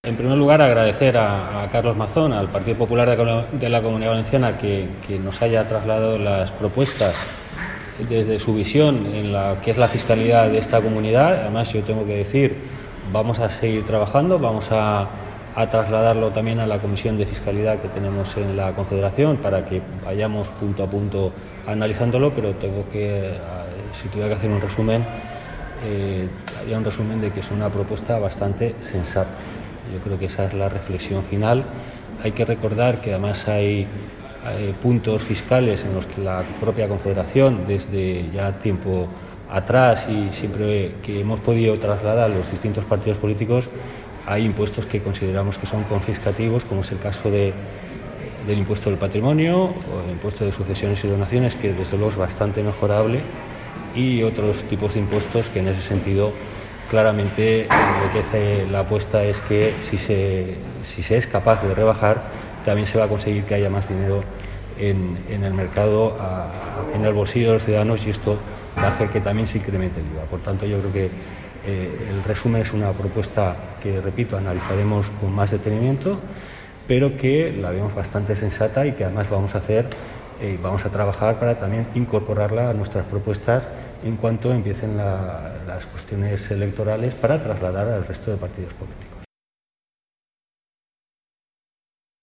En primer lugar, agradecer a Carlos Mazón, al Partido Popular de la Comunidad Valenciana, que nos haya trasladado las propuestas desde su visión en la que es la fiscalidad de esta comunidad. Además, yo tengo que decir, vamos a seguir trabajando, vamos a trasladarlo también a la Comisión de Fiscalidad que tenemos en la Confederación para que vayamos punto a punto analizándolo, pero tengo que, si tuviera que hacer un resumen, haría un resumen de que es una propuesta bastante sensata. Yo creo que esa es la reflexión final. Hay que recordar que además hay puntos fiscales en los que la propia Confederación, desde ya tiempo atrás y siempre que hemos podido trasladar a los distintos partidos políticos, hay impuestos que consideramos que son confiscativos, como es el caso del impuesto del patrimonio o el impuesto de sucesiones y donaciones, que desde luego es bastante mejorable, y otros tipos de impuestos que en ese sentido claramente lo que hace la apuesta es que si se es capaz de rebajar, también se va a conseguir que haya más dinero en el mercado, en el bolsillo de los ciudadanos, y esto va a hacer que también se incremente el IVA. Por tanto, yo creo que el resumen es una propuesta que, repito, analizaremos con más detenimiento, pero que la vemos bastante sensata y que además vamos a trabajar para también incorporarla a nuestras propuestas en cuanto empiecen las cuestiones electorales, para trasladar al resto de partidos políticos.